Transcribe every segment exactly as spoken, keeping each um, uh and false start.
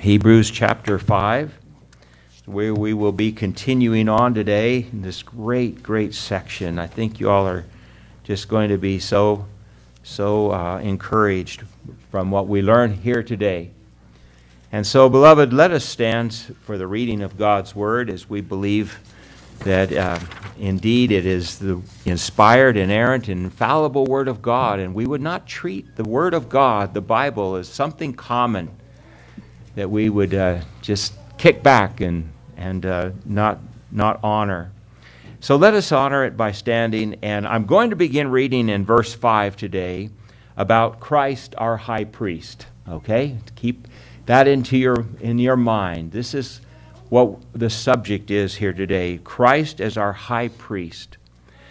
Hebrews chapter five, where we will be continuing on today in this great, great section. I think you all are just going to be so, so uh, encouraged from what we learn here today. And so, beloved, let us stand for the reading of God's Word as we believe that uh, indeed it is the inspired, inerrant, and infallible Word of God, and we would not treat the Word of God, the Bible, as something common that we would uh, just kick back and and uh, not not honor. So let us honor it by standing, and I'm going to begin reading in verse five today about Christ our high priest. Okay? Keep that into your in your mind. This is what the subject is here today. Christ as our high priest.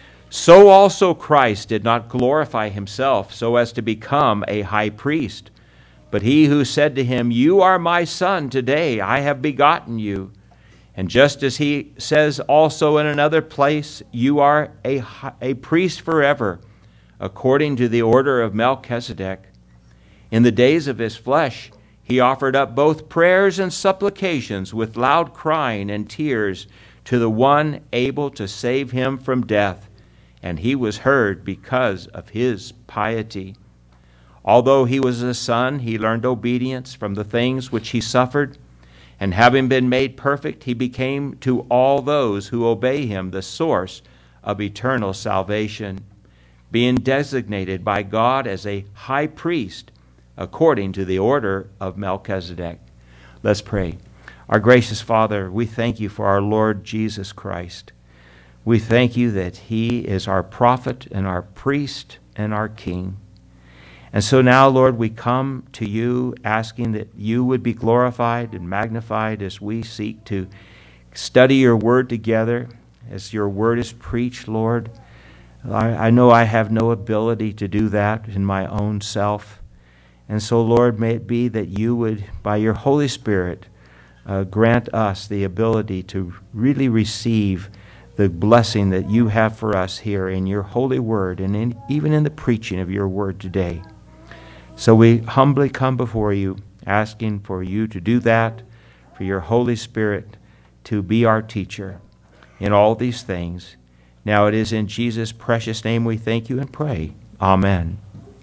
So also Christ did not glorify himself so as to become a high priest. But he who said to him, "You are my son, today I have begotten you." And just as he says also in another place, "You are a, a priest forever, according to the order of Melchizedek." In the days of his flesh, he offered up both prayers and supplications with loud crying and tears to the one able to save him from death, and he was heard because of his piety. Although he was a son, he learned obedience from the things which he suffered, and having been made perfect, he became to all those who obey him the source of eternal salvation, being designated by God as a high priest according to the order of Melchizedek. Let's pray. Our gracious Father, we thank you for our Lord Jesus Christ. We thank you that he is our prophet and our priest and our king. And so now, Lord, we come to you asking that you would be glorified and magnified as we seek to study your word together, as your word is preached, Lord. I, I know I have no ability to do that in my own self. And so, Lord, may it be that you would, by your Holy Spirit, uh, grant us the ability to really receive the blessing that you have for us here in your holy word and in, even in the preaching of your word today. So we humbly come before you, asking for you to do that, for your Holy Spirit to be our teacher in all these things. Now it is in Jesus' precious name we thank you and pray. Amen.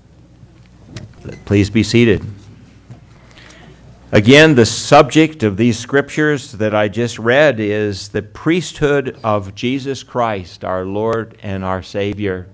Please be seated. Again, the subject of these scriptures that I just read is the priesthood of Jesus Christ, our Lord and our Savior.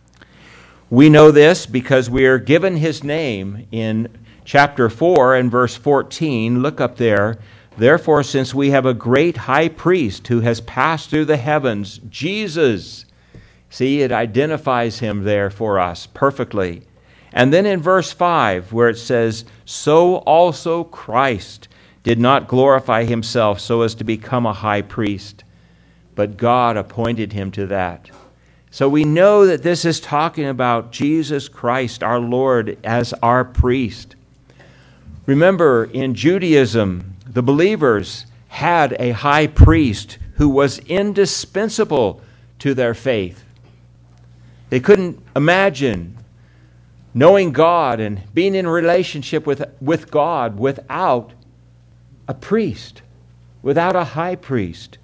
We know this because we are given his name in chapter four and verse fourteen. Look up there. Therefore, since we have a great high priest who has passed through the heavens, Jesus. See, it identifies him there for us perfectly. And then in verse five, where it says, "So also Christ did not glorify himself so as to become a high priest, but God appointed him to that." So we know that this is talking about Jesus Christ, our Lord, as our priest. Remember, in Judaism, the believers had a high priest who was indispensable to their faith. They couldn't imagine knowing God and being in relationship with, with God without a priest, without a high priest.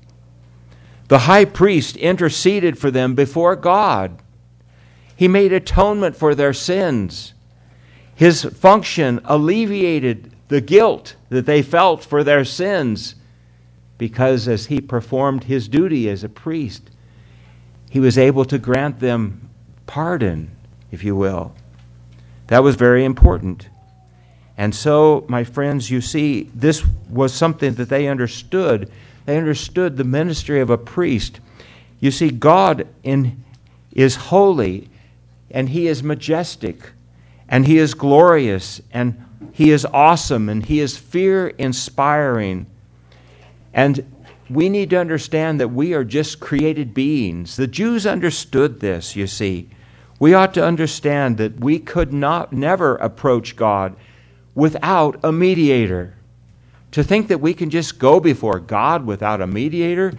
The high priest interceded for them before God. He made atonement for their sins. His function alleviated the guilt that they felt for their sins because as he performed his duty as a priest, he was able to grant them pardon, if you will. That was very important. And so, my friends, you see, this was something that they understood. They understood the ministry of a priest. You see, God in, is holy, and he is majestic, and he is glorious, and he is awesome, and he is fear-inspiring. And we need to understand that we are just created beings. The Jews understood this, you see. We ought to understand that we could not never approach God without a mediator. To think that we can just go before God without a mediator,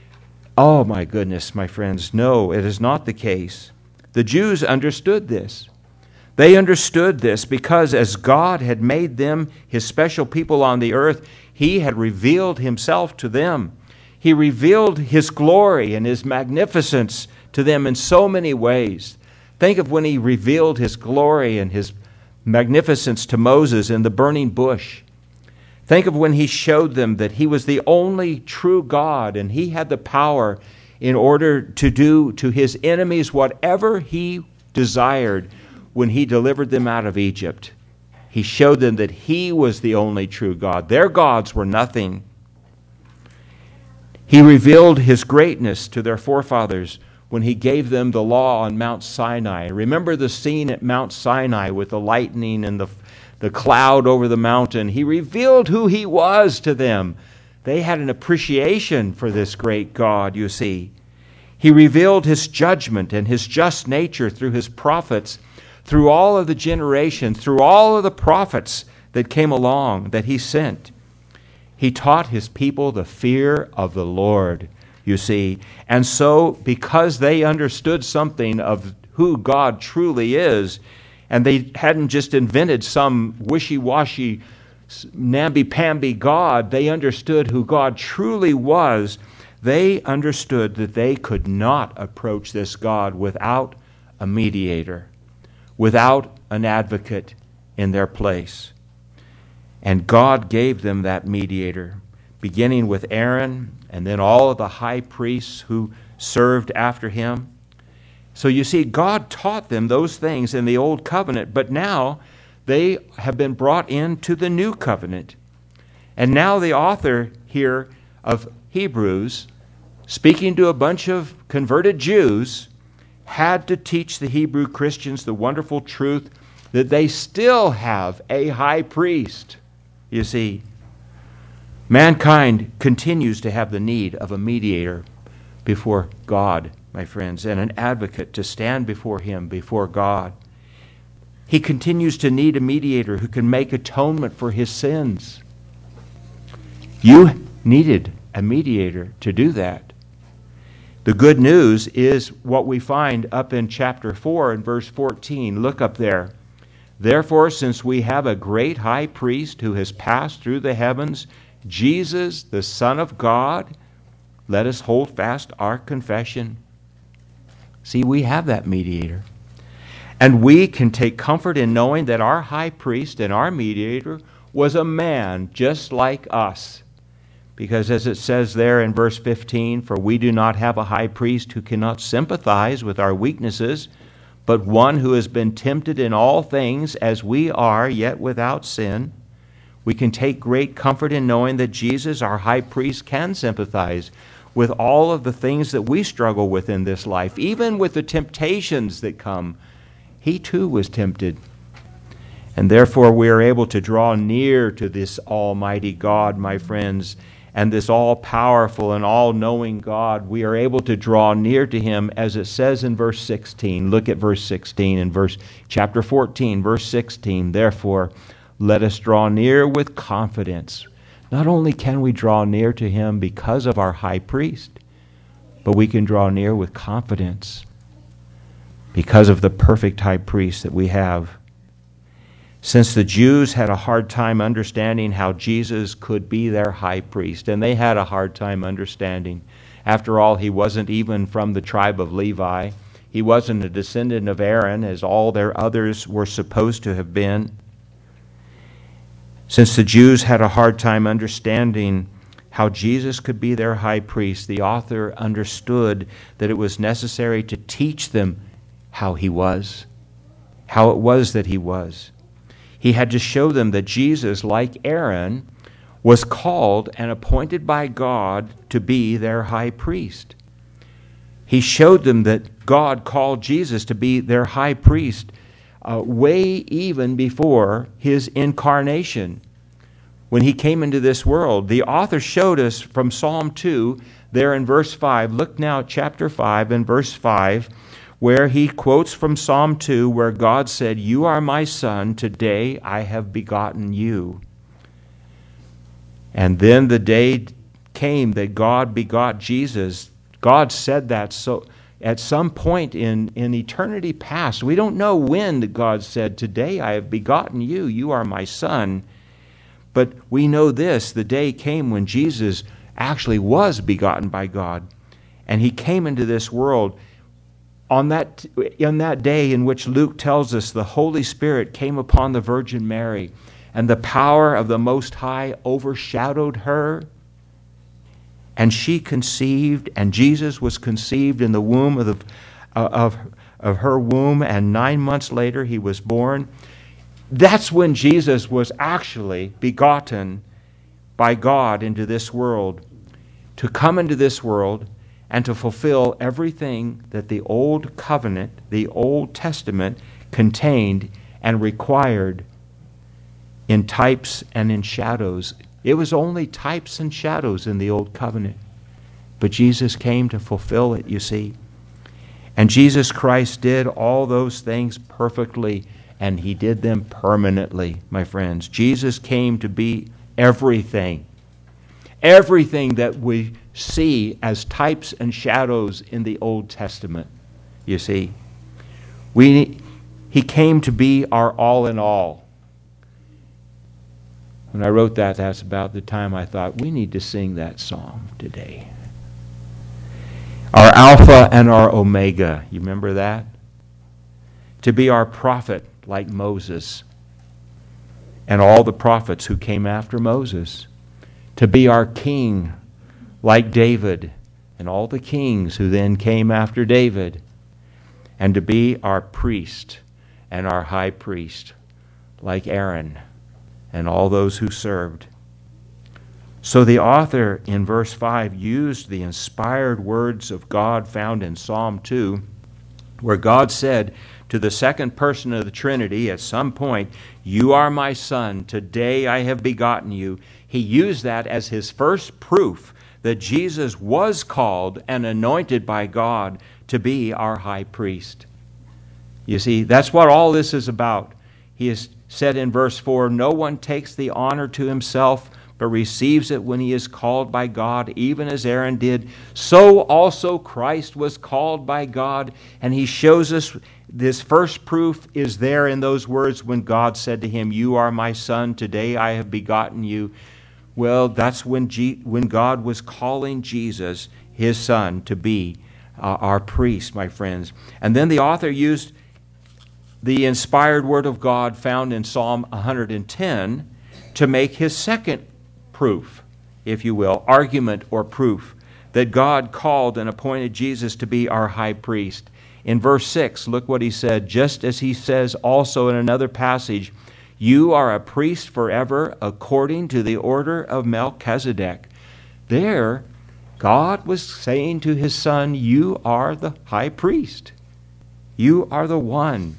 oh my goodness, my friends, no, it is not the case. The Jews understood this. They understood this because as God had made them his special people on the earth, he had revealed himself to them. He revealed his glory and his magnificence to them in so many ways. Think of when he revealed his glory and his magnificence to Moses in the burning bush. Think of when he showed them that he was the only true God and he had the power in order to do to his enemies whatever he desired when he delivered them out of Egypt. He showed them that he was the only true God. Their gods were nothing. He revealed his greatness to their forefathers when he gave them the law on Mount Sinai. Remember the scene at Mount Sinai with the lightning and the, the cloud over the mountain. He revealed who he was to them. They had an appreciation for this great God, you see. He revealed his judgment and his just nature through his prophets, through all of the generations, through all of the prophets that came along that he sent. He taught his people the fear of the Lord, you see. And so, because they understood something of who God truly is, and they hadn't just invented some wishy-washy, namby-pamby God, they understood who God truly was. They understood that they could not approach this God without a mediator, without an advocate in their place. And God gave them that mediator, beginning with Aaron and then all of the high priests who served after him. So you see, God taught them those things in the old covenant, but now they have been brought into the new covenant. And now the author here of Hebrews, speaking to a bunch of converted Jews, had to teach the Hebrew Christians the wonderful truth that they still have a high priest. You see, mankind continues to have the need of a mediator before God, my friends, and an advocate to stand before him, before God. He continues to need a mediator who can make atonement for his sins. You needed a mediator to do that. The good news is what we find up in chapter four and verse fourteen. Look up there. Therefore, since we have a great high priest who has passed through the heavens, Jesus, the Son of God, let us hold fast our confession. See, we have that mediator. And we can take comfort in knowing that our high priest and our mediator was a man just like us. Because as it says there in verse fifteen, for we do not have a high priest who cannot sympathize with our weaknesses, but one who has been tempted in all things as we are, yet without sin. We can take great comfort in knowing that Jesus, our high priest, can sympathize with all of the things that we struggle with in this life, even with the temptations that come. He too was tempted. And therefore we are able to draw near to this almighty God, my friends, and this all-powerful and all-knowing God. We are able to draw near to him, as it says in verse sixteen. Look at verse sixteen in verse chapter fourteen, verse sixteen. Therefore, let us draw near with confidence. Not only can we draw near to him because of our high priest, but we can draw near with confidence because of the perfect high priest that we have. Since the Jews had a hard time understanding how Jesus could be their high priest, and they had a hard time understanding. After all, he wasn't even from the tribe of Levi. He wasn't a descendant of Aaron, as all their others were supposed to have been. Since the Jews had a hard time understanding how Jesus could be their high priest, the author understood that it was necessary to teach them how he was, how it was that he was. He had to show them that Jesus, like Aaron, was called and appointed by God to be their high priest. He showed them that God called Jesus to be their high priest uh, way even before his incarnation. When he came into this world, the author showed us from Psalm two, there in verse five. Look now at chapter five and verse five, where he quotes from Psalm two, where God said, "You are my son, today I have begotten you." And then the day came that God begot Jesus. God said that so at some point in, in eternity past. We don't know when God said, "Today I have begotten you, you are my son." But we know this, the day came when Jesus actually was begotten by God. And he came into this world on that, in that day in which Luke tells us the Holy Spirit came upon the Virgin Mary, and the power of the Most High overshadowed her. And she conceived, and Jesus was conceived in the womb of, the, of, of her womb, and nine months later he was born. That's when Jesus was actually begotten by God into this world, to come into this world and to fulfill everything that the Old Covenant, the Old Testament, contained and required in types and in shadows. It was only types and shadows in the Old Covenant. But Jesus came to fulfill it, you see. And Jesus Christ did all those things perfectly, and he did them permanently, my friends. Jesus came to be everything. Everything that we see as types and shadows in the Old Testament, you see. We, he came to be our all in all. When I wrote that, that's about the time I thought, we need to sing that song today. Our Alpha and our Omega, you remember that? To be our prophet like Moses and all the prophets who came after Moses. To be our king like David and all the kings who then came after David. And to be our priest and our high priest like Aaron and all those who served. So the author in verse five used the inspired words of God found in Psalm two, where God said to the second person of the Trinity at some point, "You are my son, today I have begotten you." He used that as his first proof that Jesus was called and anointed by God to be our high priest. You see, that's what all this is about. He has said in verse four, "No one takes the honor to himself, but receives it when he is called by God, even as Aaron did. So also Christ was called by God." And he shows us this first proof is there in those words when God said to him, "You are my son, today I have begotten you." Well, that's when, G- when God was calling Jesus, his son, to be uh, our priest, my friends. And then the author used the inspired word of God found in Psalm one hundred ten to make his second proof, if you will, argument or proof, that God called and appointed Jesus to be our high priest. In verse six, look what he said, just as he says also in another passage, "You are a priest forever according to the order of Melchizedek." There, God was saying to his son, you are the high priest. You are the one.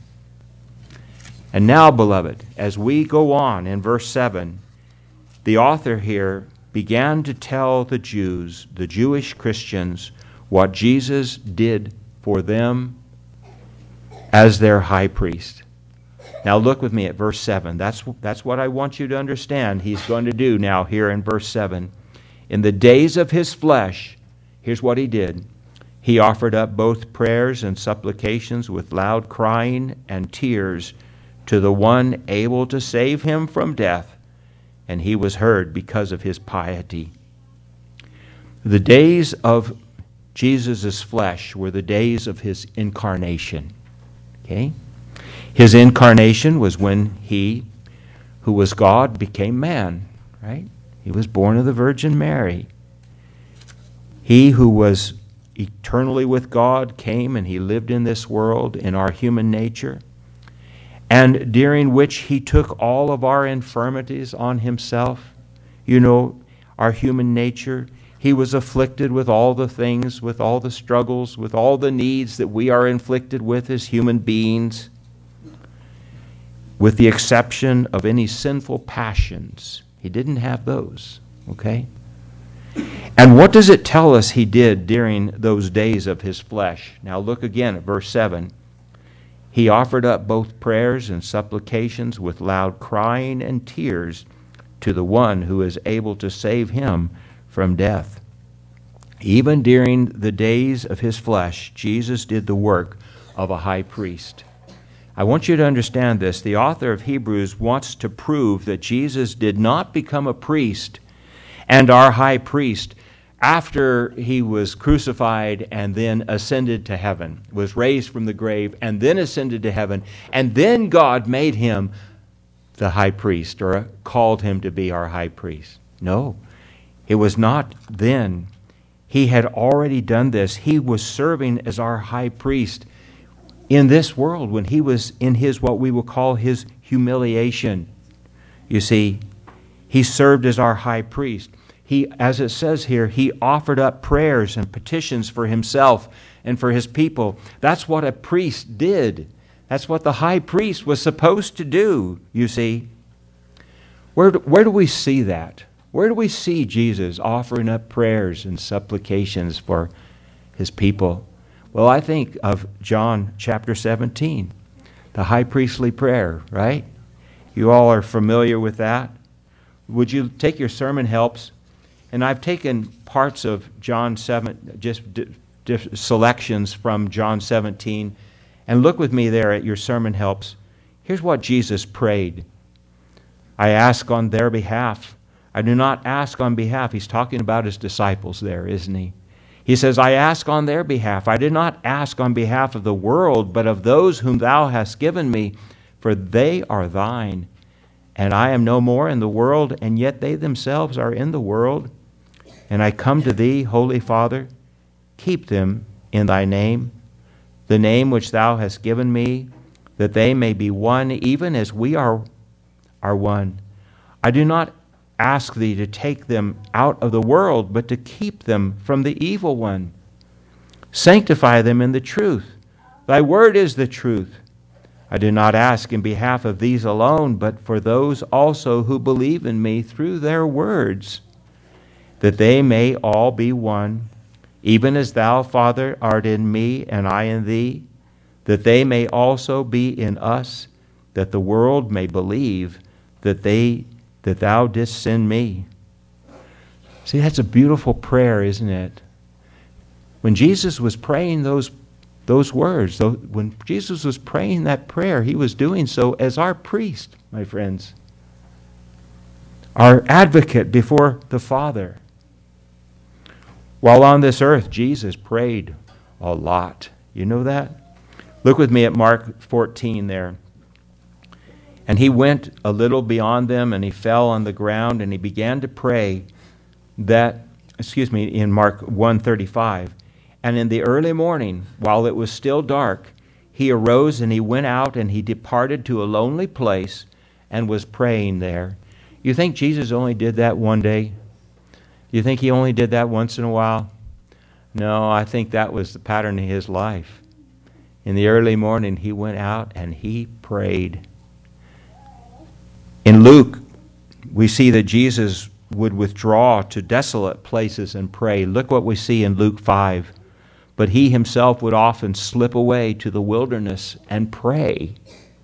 And now, beloved, as we go on in verse seven, the author here began to tell the Jews, the Jewish Christians, what Jesus did for them as their high priest. Now look with me at verse seven. That's, that's what I want you to understand he's going to do now here in verse seven. In the days of his flesh, here's what he did. He offered up both prayers and supplications with loud crying and tears to the one able to save him from death, and he was heard because of his piety. The days of Jesus' flesh were the days of his incarnation. Okay? His incarnation was when he, who was God, became man, right? He was born of the Virgin Mary. He who was eternally with God came and he lived in this world in our human nature, and during which he took all of our infirmities on himself. You know, our human nature. He was afflicted with all the things, with all the struggles, with all the needs that we are inflicted with as human beings, with the exception of any sinful passions. He didn't have those, okay? And what does it tell us he did during those days of his flesh? Now look again at verse seven. He offered up both prayers and supplications with loud crying and tears to the one who is able to save him from death. Even during the days of his flesh, Jesus did the work of a high priest. I want you to understand this. The author of Hebrews wants to prove that Jesus did not become a priest and our high priest after he was crucified and then ascended to heaven, was raised from the grave and then ascended to heaven, and then God made him the high priest, or called him to be our high priest. No, it was not then. He had already done this. He was serving as our high priest in this world when he was in his, what we will call his humiliation. You see, he served as our high priest. He, as it says here, he offered up prayers and petitions for himself and for his people. That's what a priest did. That's what the high priest was supposed to do, you see. Where do, where do we see that? Where do we see Jesus offering up prayers and supplications for his people? Well, I think of John chapter seventeen, the high priestly prayer, right? You all are familiar with that. Would you take your sermon helps? And I've taken parts of John seven, just d- d- selections from John seventeen, and look with me there at your sermon helps. Here's what Jesus prayed. I ask on their behalf. I do not ask on behalf. He's talking about his disciples there, isn't he? He says, I ask on their behalf. I did not ask on behalf of the world, but of those whom thou hast given me, for they are thine. And I am no more in the world, and yet they themselves are in the world. And I come to thee, Holy Father, keep them in thy name, the name which thou hast given me, that they may be one, even as we are, are one. I do not ask thee to take them out of the world, but to keep them from the evil one. Sanctify them in the truth. Thy word is the truth. I do not ask in behalf of these alone, but for those also who believe in me through their words, that they may all be one, even as thou, Father, art in me and I in thee, that they may also be in us, that the world may believe that they that thou didst send me. See, that's a beautiful prayer, isn't it? When Jesus was praying those those words, when Jesus was praying that prayer, he was doing so as our priest, my friends, our advocate before the Father. While on this earth, Jesus prayed a lot. You know that? Look with me at Mark fourteen there. And he went a little beyond them, and he fell on the ground, and he began to pray that, excuse me, in Mark one thirty-five, and in the early morning, while it was still dark, he arose and he went out and he departed to a lonely place and was praying there. You think Jesus only did that one day? You think he only did that once in a while? No, I think that was the pattern of his life. In the early morning, he went out and he prayed. In Luke, we see that Jesus would withdraw to desolate places and pray. Look what we see in Luke five. But he himself would often slip away to the wilderness and pray.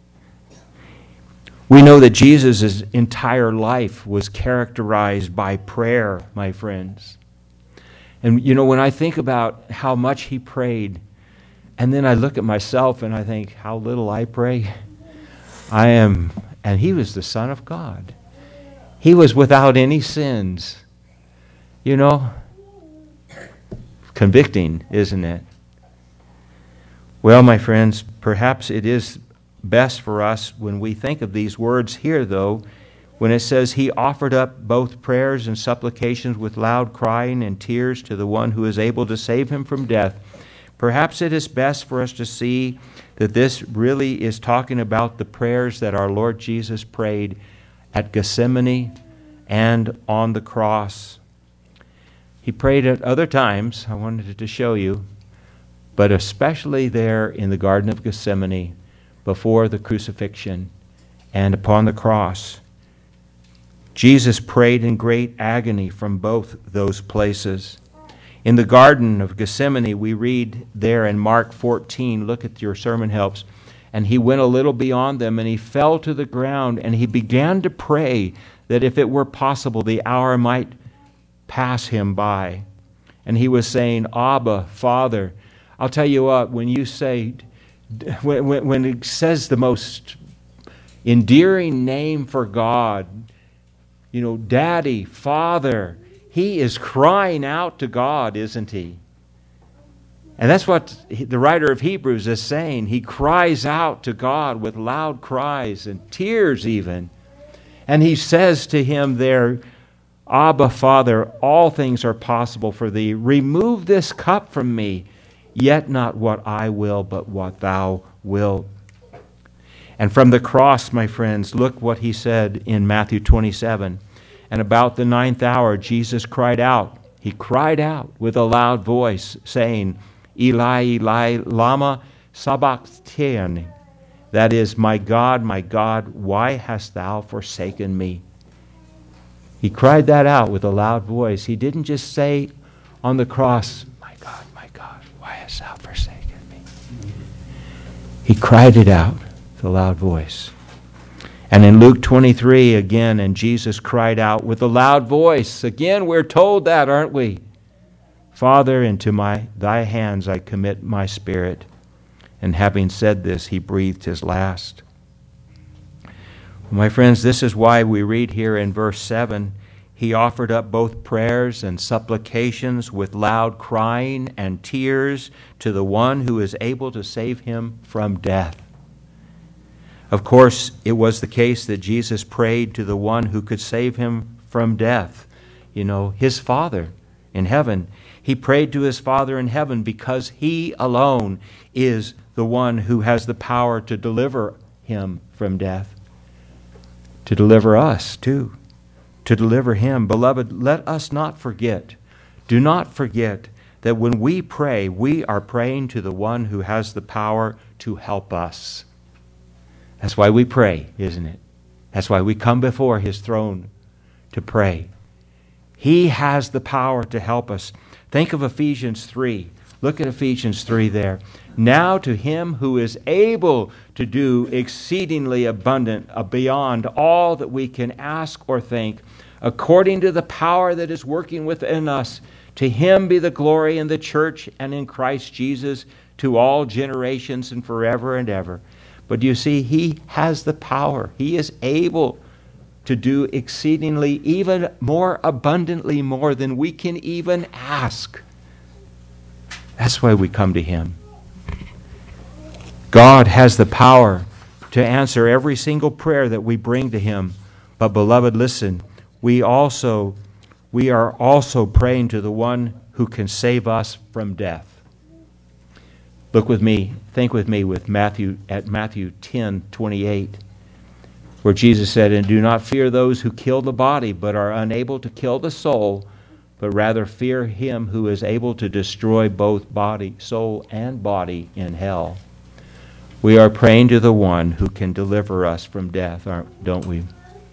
We know that Jesus' entire life was characterized by prayer, my friends. And you know, when I think about how much he prayed, and then I look at myself and I think how little I pray, I am... And he was the Son of God. He was without any sins. You know, convicting, isn't it? Well, my friends, perhaps it is best for us when we think of these words here, though, when it says he offered up both prayers and supplications with loud crying and tears to the one who is able to save him from death. Perhaps it is best for us to see that this really is talking about the prayers that our Lord Jesus prayed at Gethsemane and on the cross. He prayed at other times, I wanted to show you, but especially there in the Garden of Gethsemane before the crucifixion and upon the cross. Jesus prayed in great agony from both those places. In the Garden of Gethsemane, we read there in Mark fourteen, look at your sermon helps, and he went a little beyond them, and he fell to the ground, and he began to pray that if it were possible, the hour might pass him by. And he was saying, Abba, Father. I'll tell you what, when you say, when, when, when it says the most endearing name for God, you know, Daddy, Father, he is crying out to God, isn't he? And that's what the writer of Hebrews is saying. He cries out to God with loud cries and tears even. And he says to him there, Abba, Father, all things are possible for thee. Remove this cup from me, yet not what I will, but what thou wilt. And from the cross, my friends, look what he said in Matthew twenty-seven. And about the ninth hour, Jesus cried out. He cried out with a loud voice, saying, Eli, Eli, lama sabachthani. That is, my God, my God, why hast thou forsaken me? He cried that out with a loud voice. He didn't just say on the cross, my God, my God, why hast thou forsaken me? He cried it out with a loud voice. And in Luke twenty-three, again, and Jesus cried out with a loud voice. Again, we're told that, aren't we? Father, into my thy hands I commit my spirit. And having said this, he breathed his last. My friends, this is why we read here in verse seven, he offered up both prayers and supplications with loud crying and tears to the one who is able to save him from death. Of course, it was the case that Jesus prayed to the one who could save him from death, you know, his Father in heaven. He prayed to his Father in heaven because he alone is the one who has the power to deliver him from death, to deliver us too, to deliver him. Beloved, let us not forget, do not forget that when we pray, we are praying to the one who has the power to help us. That's why we pray, isn't it? That's why we come before his throne to pray. He has the power to help us. Think of Ephesians three. Look at Ephesians three there. Now to him who is able to do exceedingly abundant, uh, beyond all that we can ask or think, according to the power that is working within us, to him be the glory in the church and in Christ Jesus to all generations and forever and ever. But you see, he has the power. He is able to do exceedingly, even more abundantly more than we can even ask. That's why we come to him. God has the power to answer every single prayer that we bring to him. But beloved, listen, we also we are also praying to the one who can save us from death. Look with me, think with me with Matthew at Matthew ten twenty-eight, where Jesus said, and do not fear those who kill the body, but are unable to kill the soul, but rather fear him who is able to destroy both body, soul, and body in hell. We are praying to the one who can deliver us from death, aren't, don't we?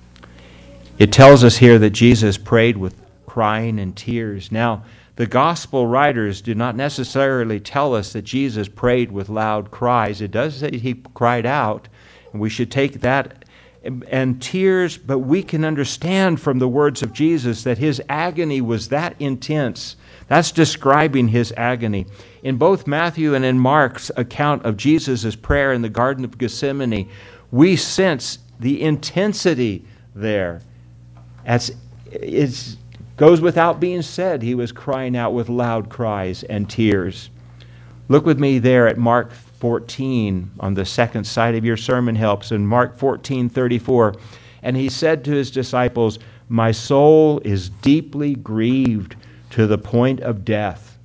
It tells us here that Jesus prayed with crying and tears. Now, the gospel writers do not necessarily tell us that Jesus prayed with loud cries. It does say he cried out, and we should take that and, and tears, but we can understand from the words of Jesus that his agony was that intense. That's describing his agony. In both Matthew and in Mark's account of Jesus' prayer in the Garden of Gethsemane, we sense the intensity there. As it goes without being said, he was crying out with loud cries and tears. Look with me there at Mark fourteen on the second side of your sermon helps. In Mark fourteen thirty-four, and he said to his disciples, my soul is deeply grieved to the point of death.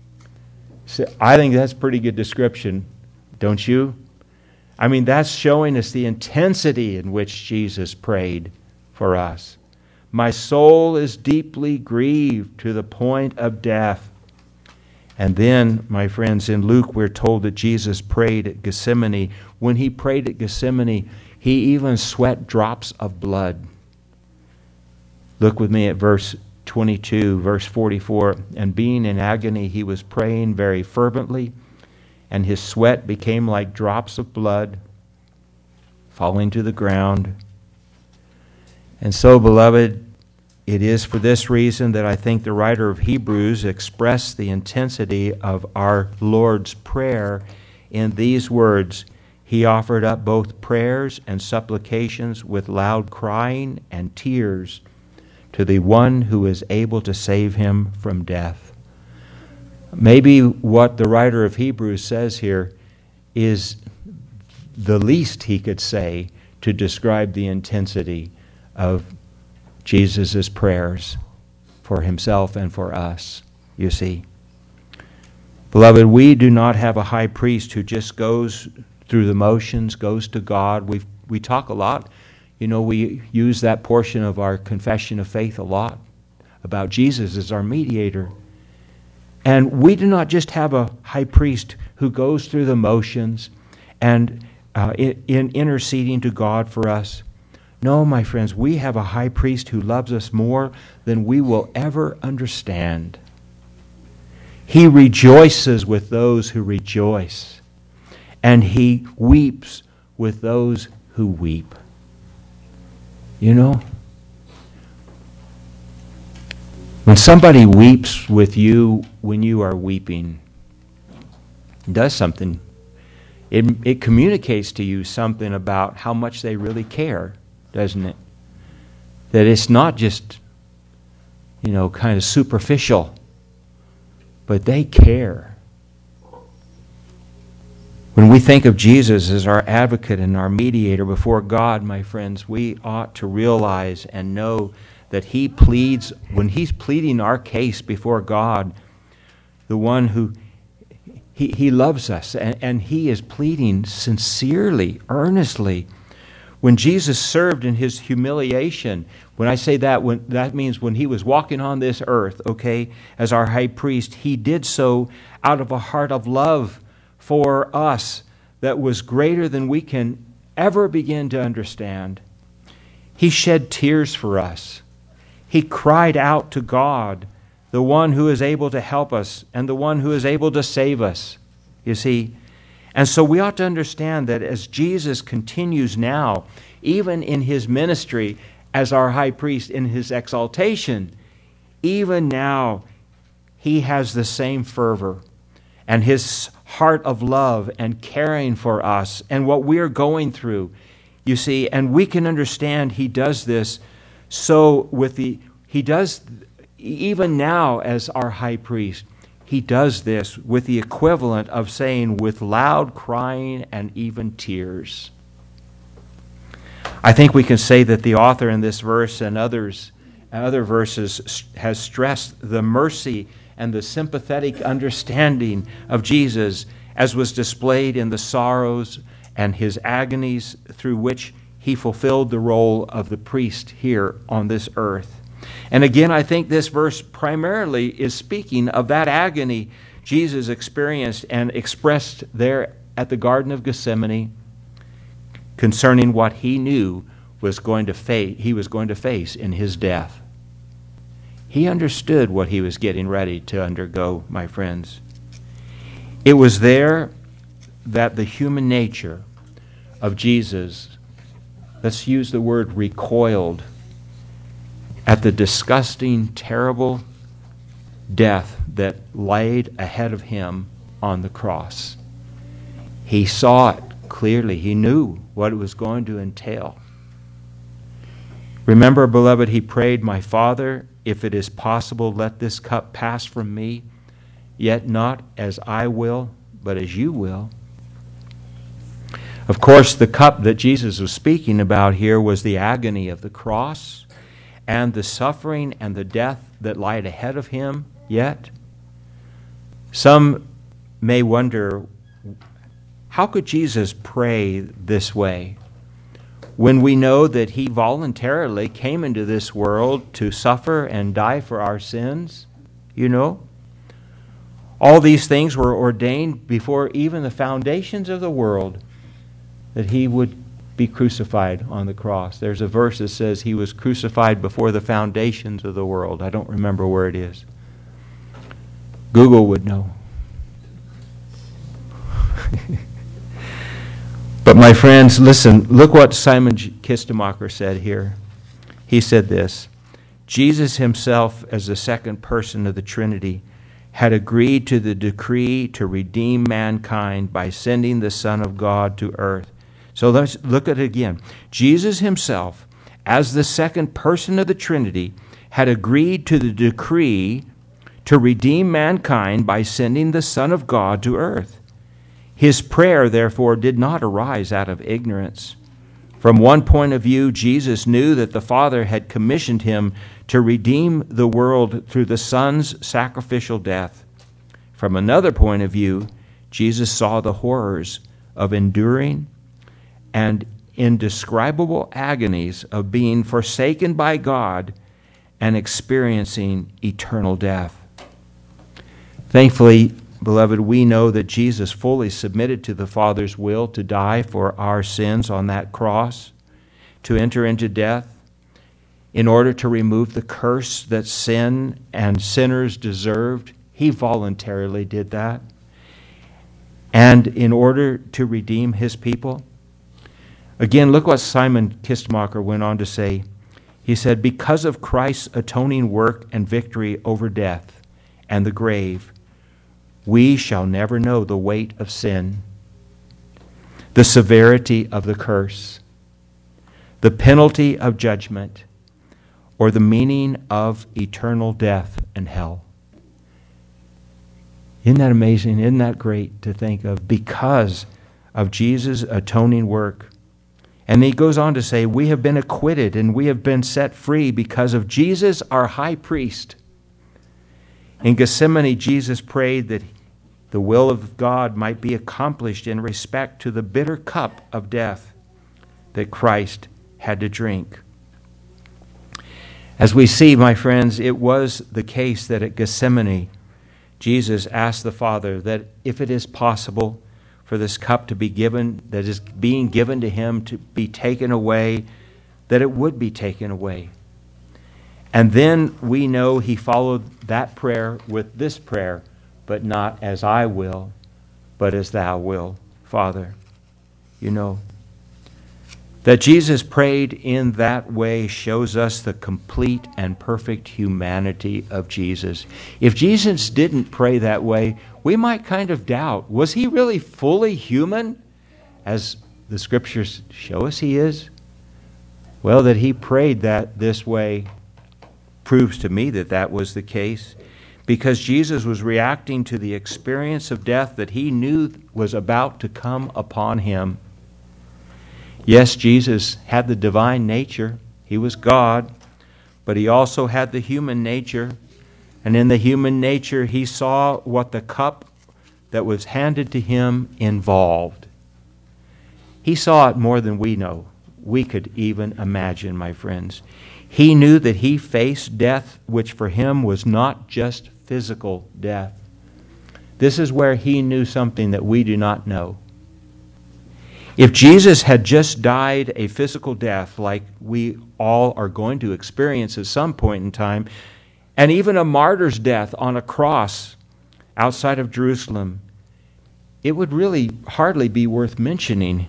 So I think that's a pretty good description, don't you? I mean, that's showing us the intensity in which Jesus prayed for us. My soul is deeply grieved to the point of death. And then, my friends, in Luke, we're told that Jesus prayed at Gethsemane. When he prayed at Gethsemane, he even sweat drops of blood. Look with me at verse twenty-two, verse forty-four. And being in agony, he was praying very fervently, and his sweat became like drops of blood falling to the ground. And so, beloved, it is for this reason that I think the writer of Hebrews expressed the intensity of our Lord's Prayer in these words. He offered up both prayers and supplications with loud crying and tears to the one who is able to save him from death. Maybe what the writer of Hebrews says here is the least he could say to describe the intensity of Jesus' prayers for himself and for us, you see. Beloved, we do not have a high priest who just goes through the motions, goes to God. We we talk a lot. You know, we use that portion of our confession of faith a lot about Jesus as our mediator. And we do not just have a high priest who goes through the motions and uh, in, in interceding to God for us. No, my friends, we have a high priest who loves us more than we will ever understand. He rejoices with those who rejoice, and he weeps with those who weep. You know, when somebody weeps with you when you are weeping, it does something. It, it communicates to you something about how much they really care, doesn't it? That it's not just, you know, kind of superficial, but they care. When we think of Jesus as our advocate and our mediator before God, my friends, we ought to realize and know that he pleads, when he's pleading our case before God, the one who, he, he loves us, and, and he is pleading sincerely, earnestly. When Jesus served in his humiliation, when I say that, when, that means when he was walking on this earth, okay, as our high priest, he did so out of a heart of love for us that was greater than we can ever begin to understand. He shed tears for us. He cried out to God, the one who is able to help us and the one who is able to save us, you see. And so we ought to understand that as Jesus continues now, even in his ministry as our high priest, in his exaltation, even now he has the same fervor and his heart of love and caring for us and what we are going through, you see. And we can understand he does this so with the, he does, even now as our high priest, he does this with the equivalent of saying with loud crying and even tears. I think we can say that the author in this verse and others, other verses has stressed the mercy and the sympathetic understanding of Jesus as was displayed in the sorrows and his agonies through which he fulfilled the role of the priest here on this earth. And again, I think this verse primarily is speaking of that agony Jesus experienced and expressed there at the Garden of Gethsemane concerning what he knew was going to face, he was going to face in his death. He understood what he was getting ready to undergo, my friends. It was there that the human nature of Jesus, let's use the word recoiled, at the disgusting, terrible death that laid ahead of him on the cross. He saw it clearly. He knew what it was going to entail. Remember, beloved, he prayed, "My Father, if it is possible, let this cup pass from me, yet not as I will, but as you will." Of course, the cup that Jesus was speaking about here was the agony of the cross and the suffering and the death that lied ahead of him yet. Some may wonder, how could Jesus pray this way when we know that he voluntarily came into this world to suffer and die for our sins? You know, all these things were ordained before even the foundations of the world, that he would be crucified on the cross. There's a verse that says he was crucified before the foundations of the world. I don't remember where it is. Google would know. But my friends, listen, look what Simon Kistemacher said here. He said this: Jesus himself, as the second person of the Trinity, had agreed to the decree to redeem mankind by sending the Son of God to earth. So let's look at it again. Jesus himself, as the second person of the Trinity, had agreed to the decree to redeem mankind by sending the Son of God to earth. His prayer, therefore, did not arise out of ignorance. From one point of view, Jesus knew that the Father had commissioned him to redeem the world through the Son's sacrificial death. From another point of view, Jesus saw the horrors of enduring and indescribable agonies of being forsaken by God and experiencing eternal death. Thankfully, beloved, we know that Jesus fully submitted to the Father's will to die for our sins on that cross, to enter into death, in order to remove the curse that sin and sinners deserved. He voluntarily did that. And in order to redeem his people. Again, look what Simon Kistemacher went on to say. He said, because of Christ's atoning work and victory over death and the grave, we shall never know the weight of sin, the severity of the curse, the penalty of judgment, or the meaning of eternal death and hell. Isn't that amazing? Isn't that great to think of? Because of Jesus' atoning work. And he goes on to say, we have been acquitted and we have been set free because of Jesus, our high priest. In Gethsemane, Jesus prayed that the will of God might be accomplished in respect to the bitter cup of death that Christ had to drink. As we see, my friends, it was the case that at Gethsemane, Jesus asked the Father that if it is possible for this cup to be given, that is being given to him, to be taken away, that it would be taken away. And then we know he followed that prayer with this prayer, but not as I will, but as thou will, Father. You know, that Jesus prayed in that way shows us the complete and perfect humanity of Jesus. If Jesus didn't pray that way, we might kind of doubt, was he really fully human, as the Scriptures show us he is? Well, that he prayed that this way proves to me that that was the case, because Jesus was reacting to the experience of death that he knew was about to come upon him. Yes, Jesus had the divine nature. He was God, but he also had the human nature. And in the human nature, he saw what the cup that was handed to him involved. He saw it more than we know. We could even imagine, my friends. He knew that he faced death, which for him was not just physical death. This is where he knew something that we do not know. If Jesus had just died a physical death like we all are going to experience at some point in time, and even a martyr's death on a cross outside of Jerusalem, it would really hardly be worth mentioning.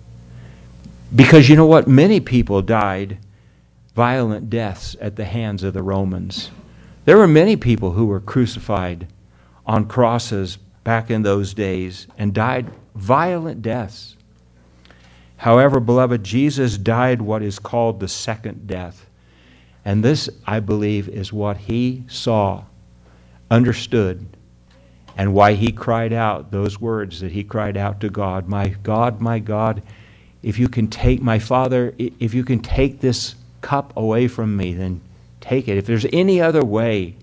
Because you know what? Many people died violent deaths at the hands of the Romans. There were many people who were crucified on crosses back in those days and died violent deaths. However, beloved, Jesus died what is called the second death. And this, I believe, is what he saw, understood, and why he cried out those words that he cried out to God, my God, my God, if you can take, my Father, if you can take this cup away from me, then take it. If there's any other way,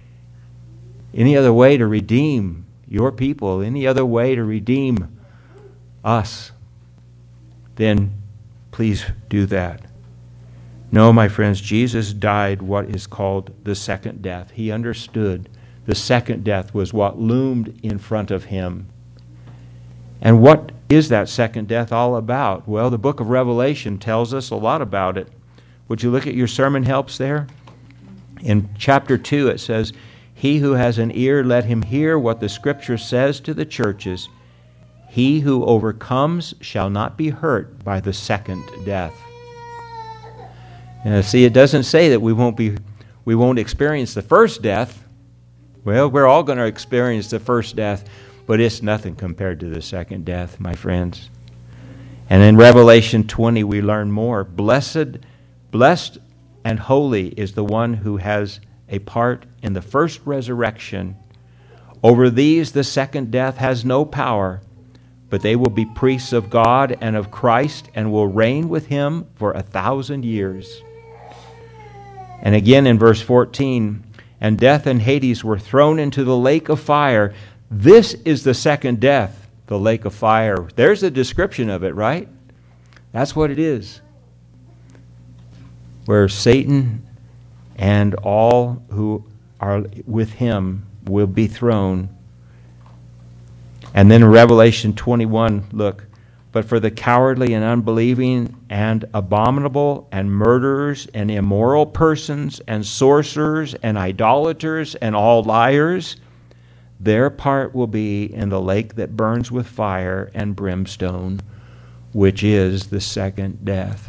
any other way to redeem your people, any other way to redeem us, then please do that. No, my friends, Jesus died what is called the second death. He understood the second death was what loomed in front of him. And what is that second death all about? Well, the book of Revelation tells us a lot about it. Would you look at your sermon helps there? In chapter two it says, he who has an ear, let him hear what the Scripture says to the churches. He who overcomes shall not be hurt by the second death. Now, see, it doesn't say that we won't be we won't experience the first death. Well, we're all going to experience the first death, but it's nothing compared to the second death, my friends. And in Revelation twenty, we learn more. Blessed, blessed and holy is the one who has a part in the first resurrection. Over these the second death has no power, but they will be priests of God and of Christ and will reign with him for a thousand years. And again in verse fourteen, and death and Hades were thrown into the lake of fire. This is the second death, the lake of fire. There's a description of it, right? That's what it is. Where Satan and all who are with him will be thrown. And then in Revelation twenty-one, look, but for the cowardly and unbelieving and abominable and murderers and immoral persons and sorcerers and idolaters and all liars, their part will be in the lake that burns with fire and brimstone, which is the second death.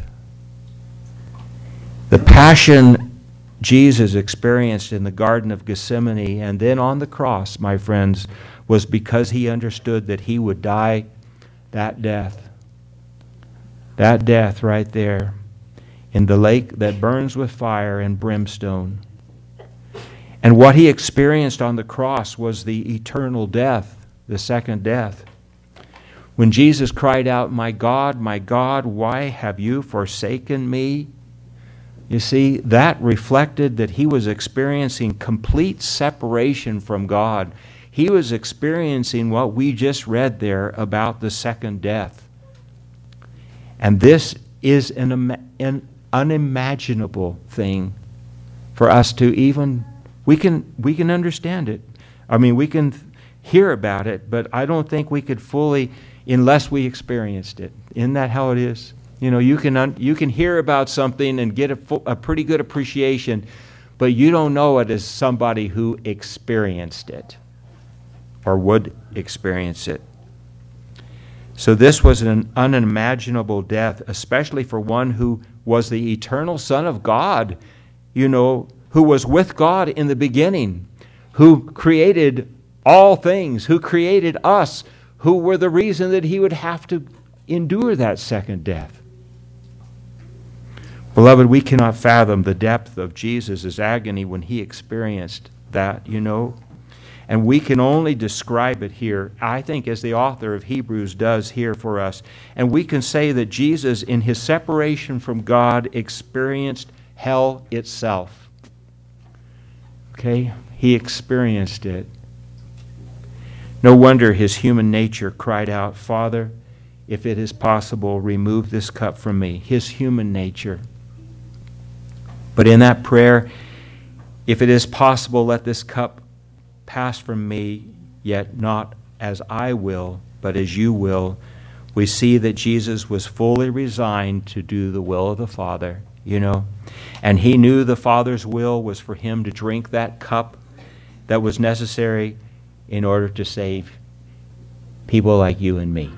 The passion Jesus experienced in the Garden of Gethsemane and then on the cross, my friends, was because he understood that he would die that death. That death right there in the lake that burns with fire and brimstone. And what he experienced on the cross was the eternal death, the second death. When Jesus cried out, "My God, my God, why have you forsaken me?" You see, that reflected that he was experiencing complete separation from God. He was experiencing what we just read there about the second death. And this is an, an unimaginable thing for us to even, we can, we can understand it. I mean, we can hear about it, but I don't think we could fully, unless we experienced it. Isn't that how it is? You know, you can un, you can hear about something and get a, full, a pretty good appreciation, but you don't know it as somebody who experienced it or would experience it. So this was an unimaginable death, especially for one who was the eternal Son of God, you know, who was with God in the beginning, who created all things, who created us, who were the reason that he would have to endure that second death. Beloved, we cannot fathom the depth of Jesus' agony when he experienced that, you know. And we can only describe it here, I think, as the author of Hebrews does here for us. And we can say that Jesus, in his separation from God, experienced hell itself. Okay? He experienced it. No wonder his human nature cried out, "Father, if it is possible, remove this cup from me." His human nature. But in that prayer, "If it is possible, let this cup pass from me, yet not as I will, but as you will," we see that Jesus was fully resigned to do the will of the Father, you know. And he knew the Father's will was for him to drink that cup that was necessary in order to save people like you and me.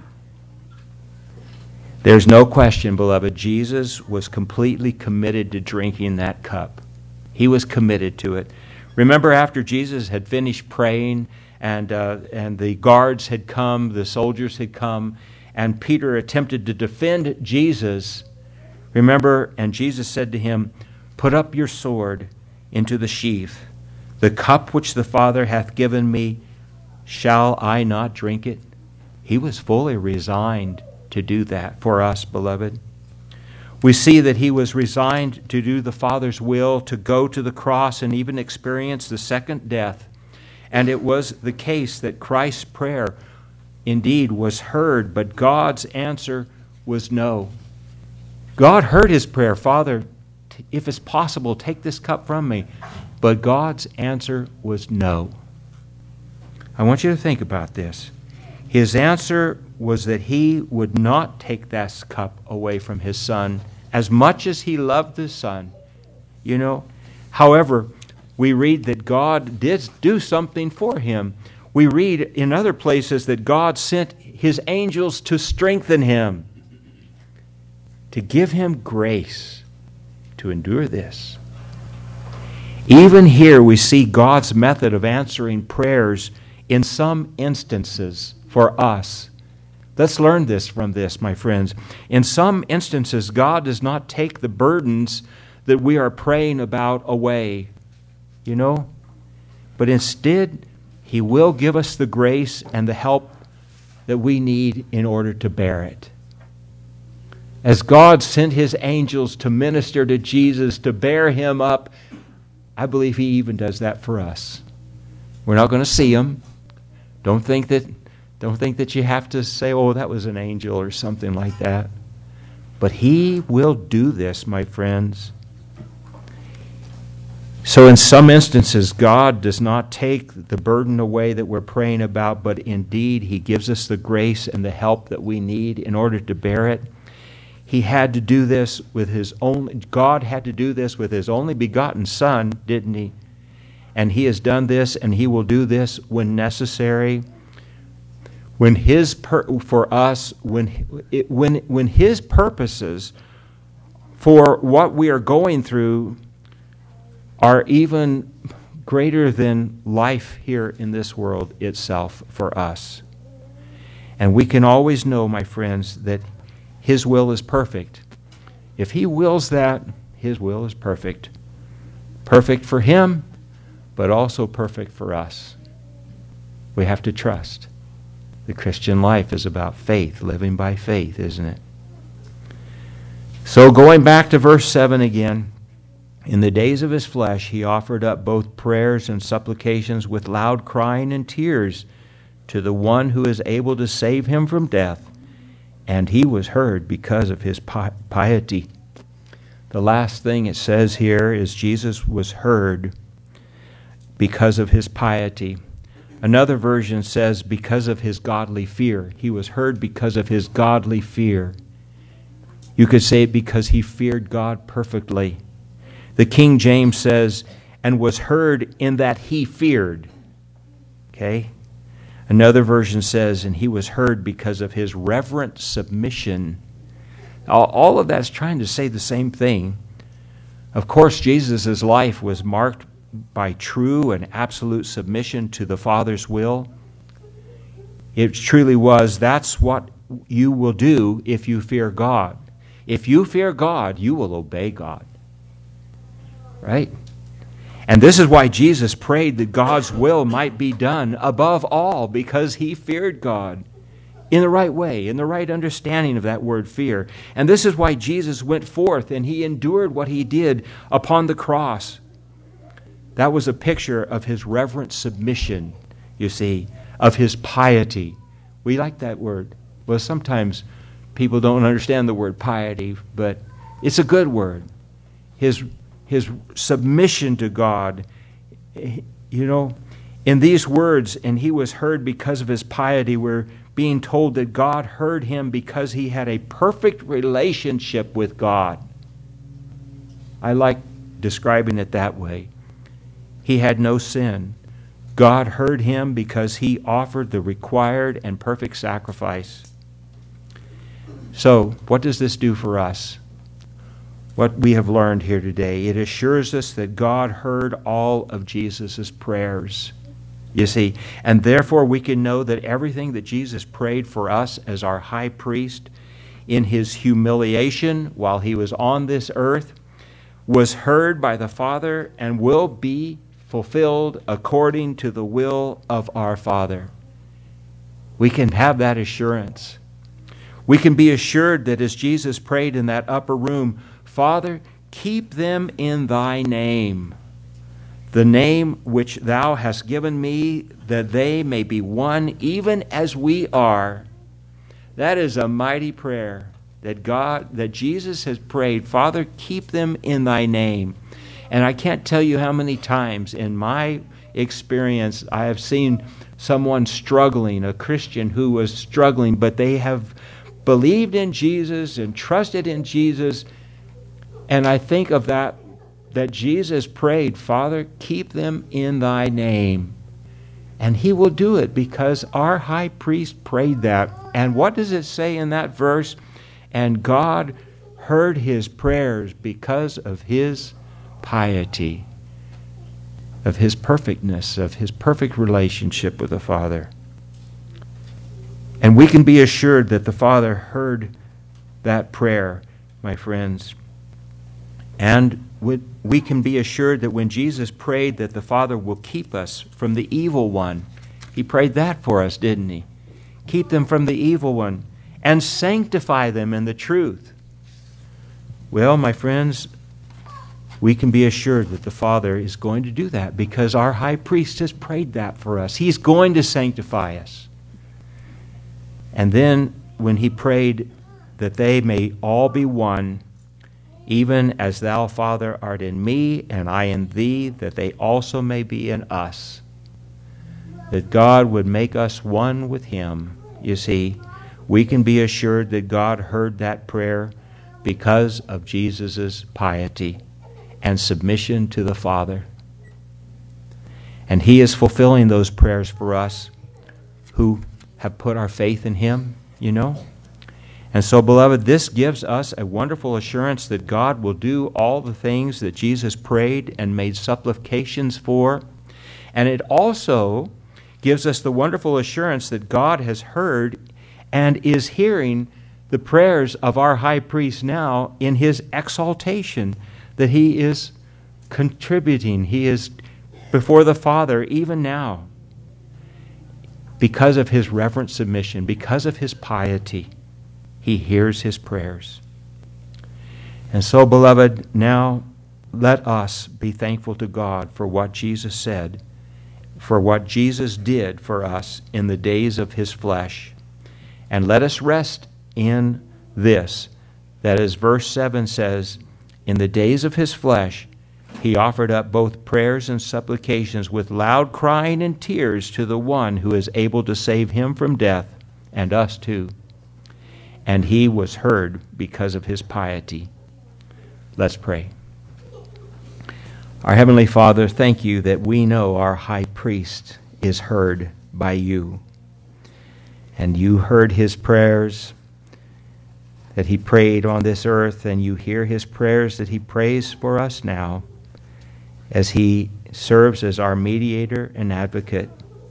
There's no question, beloved, Jesus was completely committed to drinking that cup. He was committed to it. Remember, after Jesus had finished praying and uh, and the guards had come, the soldiers had come, and Peter attempted to defend Jesus. Remember, and Jesus said to him, "Put up your sword into the sheath. The cup which the Father hath given me, shall I not drink it?" He was fully resigned to do that for us, beloved. We see that he was resigned to do the Father's will, to go to the cross and even experience the second death. And it was the case that Christ's prayer indeed was heard, but God's answer was no. God heard his prayer, "Father, if it's possible, take this cup from me." But God's answer was no. I want you to think about this. His answer was that he would not take that cup away from his Son, as much as he loved his Son. You know, however, we read that God did do something for him. We read in other places that God sent his angels to strengthen him, to give him grace to endure this. Even here we see God's method of answering prayers in some instances for us. Let's learn this from this, my friends. In some instances, God does not take the burdens that we are praying about away, you know, but instead He will give us the grace and the help that we need in order to bear it. As God sent His angels to minister to Jesus, to bear Him up, I believe He even does that for us. We're not going to see Him. Don't think that, don't think that you have to say, oh, that was an angel or something like that. But He will do this, my friends. So in some instances, God does not take the burden away that we're praying about, but indeed He gives us the grace and the help that we need in order to bear it. He had to do this with His only, God had to do this with His only begotten Son, didn't He? And He has done this, and He will do this when necessary. When His, per, for us, when, it, when, when His purposes for what we are going through are even greater than life here in this world itself for us. And we can always know, my friends, that His will is perfect. If He wills that, His will is perfect. Perfect for Him, but also perfect for us. We have to trust. The Christian life is about faith, living by faith, isn't it? So going back to verse seven again, in the days of His flesh, He offered up both prayers and supplications with loud crying and tears to the one who is able to save him from death, and He was heard because of His pi- piety. The last thing it says here is Jesus was heard because of His piety. Another version says because of His godly fear. He was heard because of His godly fear. You could say because He feared God perfectly. The King James says, and was heard in that He feared. Okay? Another version says, and He was heard because of His reverent submission. All of that's trying to say the same thing. Of course, Jesus' life was marked by true and absolute submission to the Father's will. It truly was. That's what you will do if you fear God. If you fear God, you will obey God. Right? And this is why Jesus prayed that God's will might be done above all, because He feared God in the right way, in the right understanding of that word fear. And this is why Jesus went forth and He endured what He did upon the cross. That was a picture of His reverent submission, you see, of His piety. We like that word. Well, sometimes people don't understand the word piety, but it's a good word. His His submission to God, you know, in these words, and He was heard because of His piety, we're being told that God heard Him because He had a perfect relationship with God. I like describing it that way. He had no sin. God heard Him because He offered the required and perfect sacrifice. So, what does this do for us? What we have learned here today, it assures us that God heard all of Jesus' prayers, you see, and therefore we can know that everything that Jesus prayed for us as our high priest in His humiliation while He was on this earth was heard by the Father and will be fulfilled according to the will of our Father. We can have that assurance. We can be assured that as Jesus prayed in that upper room, Father, keep them in Thy name, the name which Thou hast given me, that they may be one, even as we are. That is a mighty prayer that God, that Jesus has prayed. Father, keep them in Thy name. And I can't tell you how many times in my experience I have seen someone struggling, a Christian who was struggling, but they have believed in Jesus and trusted in Jesus. And I think of that, that Jesus prayed, Father, keep them in Thy name. And He will do it because our high priest prayed that. And what does it say in that verse? And God heard his prayers because of his piety. of his perfectness, of his perfect relationship with the Father. And we can be assured that the Father heard that prayer, my friends. And we can be assured that when Jesus prayed that the Father will keep us from the evil one, he prayed that for us, didn't he? Keep them from the evil one and sanctify them in the truth. Well, my friends, we can be assured that the Father is going to do that because our high priest has prayed that for us. He's going to sanctify us. And then when he prayed that they may all be one, even as thou, Father, art in me and I in thee, that they also may be in us, that God would make us one with him. You see, we can be assured that God heard that prayer because of Jesus' piety and submission to the Father. And he is fulfilling those prayers for us who have put our faith in him, you know. And so, beloved, this gives us a wonderful assurance that God will do all the things that Jesus prayed and made supplications for. And it also gives us the wonderful assurance that God has heard and is hearing the prayers of our high priest now in his exaltation, that he is contributing. He is before the Father even now because of his reverent submission, because of his piety. He hears his prayers. And so, beloved, now let us be thankful to God for what Jesus said, for what Jesus did for us in the days of his flesh. And let us rest in this, that as verse seven says, in the days of his flesh, he offered up both prayers and supplications with loud crying and tears to the one who is able to save him from death, and us too. And he was heard because of his piety. Let's pray. Our Heavenly Father, thank you that we know our high priest is heard by you. And you heard his prayers that he prayed on this earth, and you hear his prayers that he prays for us now as he serves as our mediator and advocate.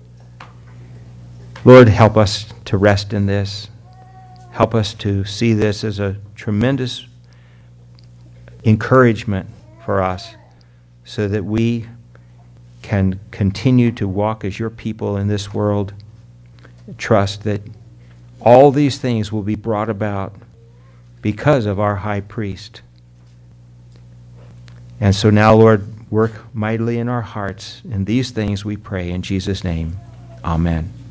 Lord, help us to rest in this. Help us to see this as a tremendous encouragement for us so that we can continue to walk as your people in this world. Trust that all these things will be brought about because of our high priest. And so now, Lord, work mightily in our hearts. In these things we pray in Jesus' name. Amen.